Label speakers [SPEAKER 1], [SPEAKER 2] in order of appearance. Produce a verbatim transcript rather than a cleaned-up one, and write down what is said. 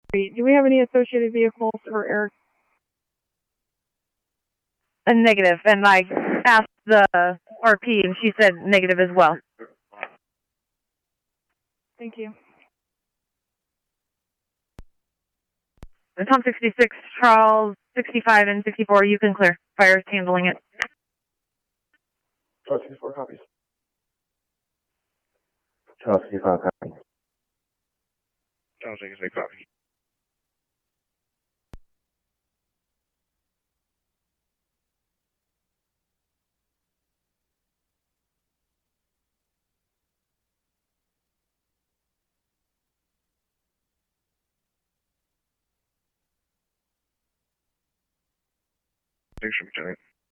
[SPEAKER 1] Do we have any associated vehicles for Eric?
[SPEAKER 2] A negative, and I asked the R P, and she said negative as well.
[SPEAKER 1] Thank you.
[SPEAKER 2] Tom sixty-six, Charles sixty-five and sixty-four, you can clear. Fire's handling it.
[SPEAKER 3] Charles sixty-four copies. Charles sixty-five copies.
[SPEAKER 4] Charles sixty-six copies. Thanks, Lieutenant.